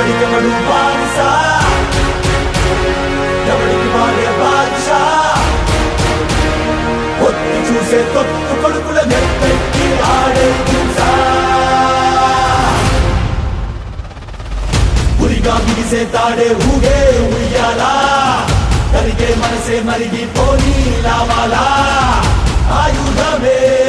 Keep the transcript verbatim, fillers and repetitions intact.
ఎవడికెవడు బానిసా ఎవడికి వాడే బాదుషా ఒత్తి చూసే తొత్తు కొడుకుల నెప్పెట్టి ఆడే హింసా ఉరిగా బిగిసే తాడే ఊగే ఉయ్యాలా కరిగే మనసే మరిగి పోనీ లావాలా ఆయుధమే